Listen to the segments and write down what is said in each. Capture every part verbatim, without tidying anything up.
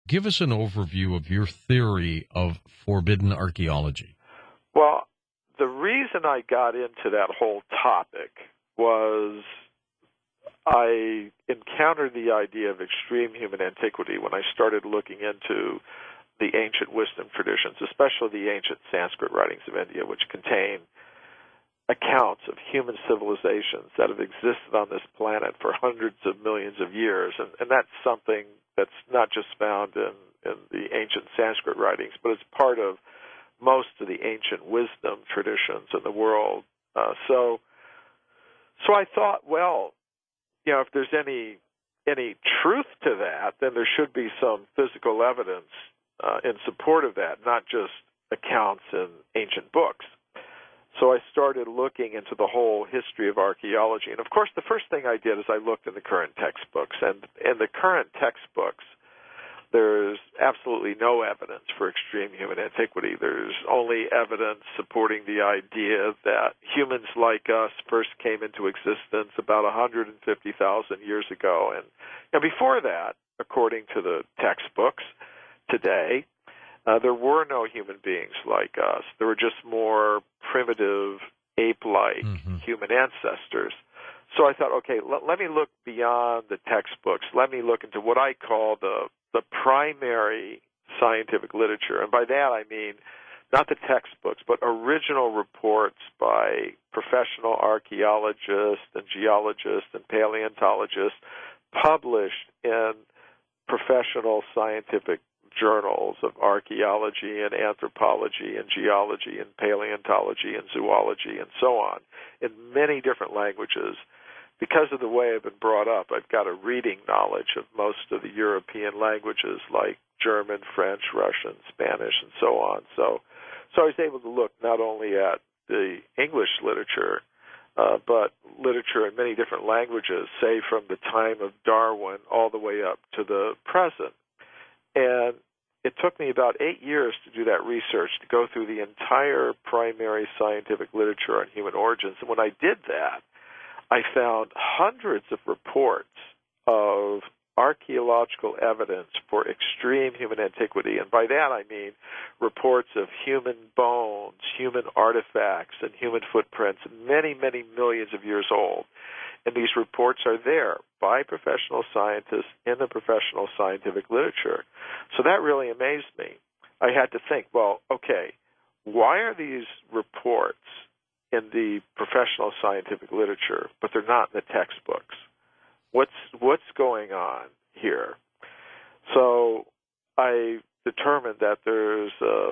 Give us an overview of your theory of forbidden archaeology. Well, the reason I got into that whole topic was I encountered the idea of extreme human antiquity when I started looking into the ancient wisdom traditions, especially the ancient Sanskrit writings of India, which contain accounts of human civilizations that have existed on this planet for hundreds of millions of years. And, and that's something that's not just found in, in the ancient Sanskrit writings, but it's part of most of the ancient wisdom traditions in the world. Uh, so, so I thought, well, you know, if there's any any truth to that, then there should be some physical evidence uh, in support of that, not just accounts in ancient books. So I started looking into the whole history of archaeology. And, of course, the first thing I did is I looked in the current textbooks. And in the current textbooks, there's absolutely no evidence for extreme human antiquity. There's only evidence supporting the idea that humans like us first came into existence about one hundred fifty thousand years ago. And, and before that, according to the textbooks today, Uh, there were no human beings like us. There were just more primitive, ape-like mm-hmm. human ancestors. So I thought, okay, l- let me look beyond the textbooks. Let me look into what I call the the primary scientific literature. And by that I mean not the textbooks, but original reports by professional archaeologists and geologists and paleontologists published in professional scientific journals of archaeology and anthropology and geology and paleontology and zoology and so on in many different languages. Because of the way I've been brought up, I've got a reading knowledge of most of the European languages like German, French, Russian, Spanish, and so on. So, so I was able to look not only at the English literature, uh, but literature in many different languages, say from the time of Darwin all the way up to the present. And it took me about eight years to do that research, to go through the entire primary scientific literature on human origins. And when I did that, I found hundreds of reports of archaeological evidence for extreme human antiquity. And by that I mean reports of human bones, human artifacts, and human footprints, many, many millions of years old. And these reports are there by professional scientists in the professional scientific literature. So that really amazed me. I had to think, well, okay, why are these reports in the professional scientific literature, but they're not in the textbooks? What's what's going on here? So I determined that there's a,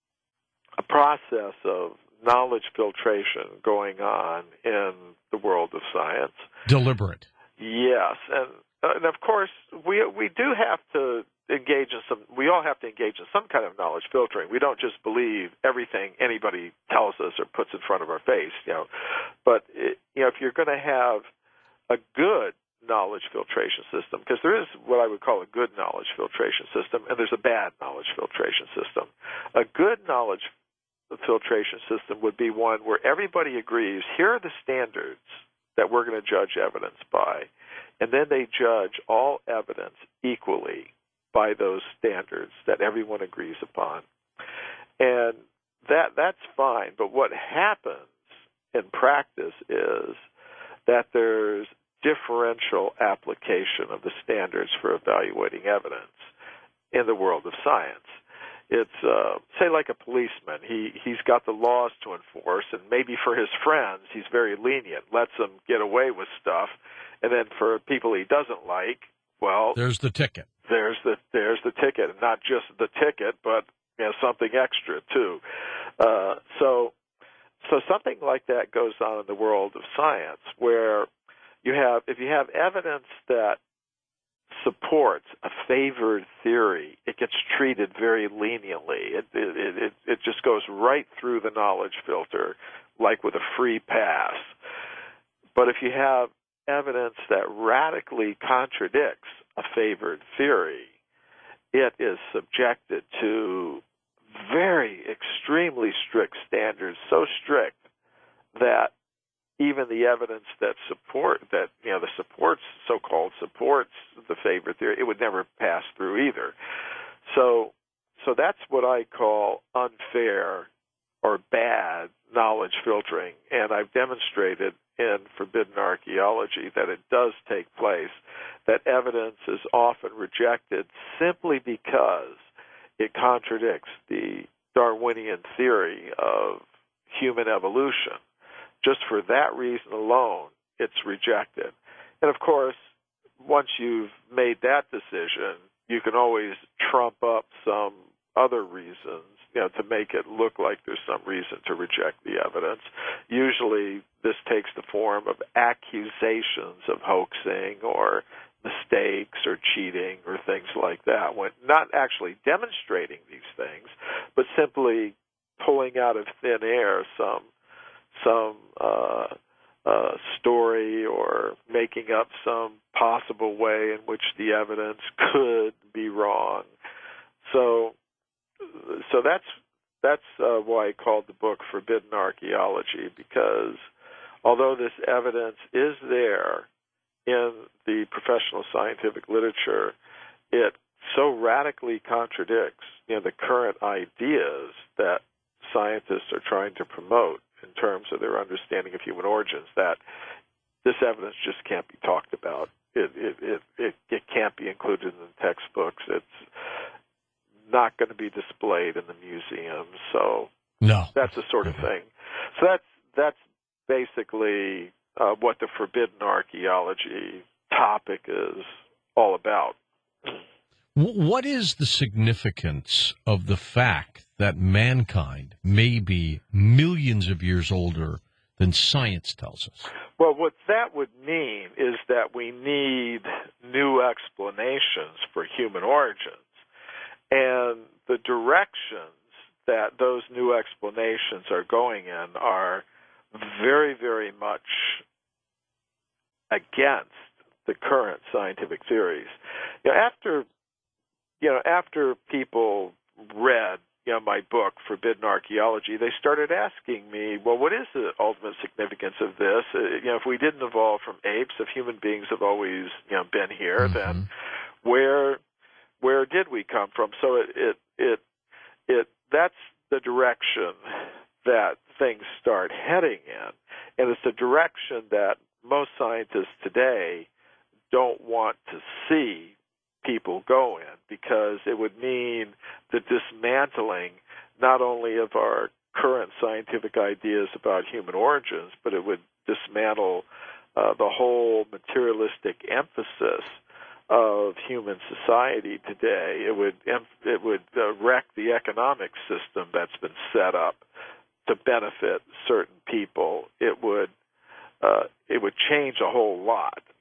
a process of knowledge filtration going on in the world of science. Deliberate. Yes, and and of course we we do have to engage in some. We all have to engage in some kind of knowledge filtering. We don't just believe everything anybody tells us or puts in front of our face, you know. But it, you know, if you're going to have a good knowledge filtration system, because there is what I would call a good knowledge filtration system, and there's a bad knowledge filtration system. A good knowledge filtration system would be one where everybody agrees, here are the standards that we're going to judge evidence by, and then they judge all evidence equally by those standards that everyone agrees upon. And that that's fine, but what happens in practice is that there's differential application of the standards for evaluating evidence in the world of science. It's, uh, say, like a policeman. He, he's got the laws to enforce, and maybe for his friends he's very lenient, lets them get away with stuff, and then for people he doesn't like, well... There's the ticket. There's the there's the ticket, and not just the ticket, but you know, something extra, too. Uh, so, so something like that goes on in the world of science, where you have, if you have evidence that supports a favored theory, it gets treated very leniently. It, it, it, it just goes right through the knowledge filter, like with a free pass. But if you have evidence that radically contradicts a favored theory, it is subjected to very extremely strict standards, so strict that even the evidence that support that you know the supports so-called supports the favored theory, it would never pass through either. so that's what I call unfair or bad knowledge filtering, and I've demonstrated in Forbidden Archaeology that it does take place, that evidence is often rejected simply because it contradicts the Darwinian theory of human evolution. Just for that reason alone, it's rejected. And of course, once you've made that decision, you can always trump up some other reasons, you know, to make it look like there's some reason to reject the evidence. Usually this takes the form of accusations of hoaxing or mistakes or cheating or things like that, when not actually demonstrating these things, but simply pulling out of thin air some some uh, uh, story or making up some possible way in which the evidence could be wrong. So, so that's that's uh, why I called the book Forbidden Archaeology, because although this evidence is there in the professional scientific literature, it so radically contradicts, you know, the current ideas that scientists are trying to promote in terms of their understanding of human origins, that this evidence just can't be talked about. It it it it, it can't be included in the textbooks. It's not going to be displayed in the museum. So no, that's the sort of thing. So that's that's basically uh, what the Forbidden Archaeology topic is all about. What is the significance of the fact that mankind may be millions of years older than science tells us? Well, what that would mean is that we need new explanations for human origins. And the directions that those new explanations are going in are very, very much against the current scientific theories. You know, after you know, after people read, you know, my book, Forbidden Archaeology, they started asking me, well, what is the ultimate significance of this? Uh, you know, if we didn't evolve from apes, if human beings have always, you know, been here, mm-hmm. then where where did we come from? So it it it, it that's the direction that things start heading in, and it's the direction that most scientists today don't want to see people go in, because it would mean the dismantling not only of our current scientific ideas about human origins, but it would dismantle uh, the whole materialistic emphasis of human society today. It would it would uh, wreck the economic system that's been set up to benefit certain people. It would uh, it would change a whole lot.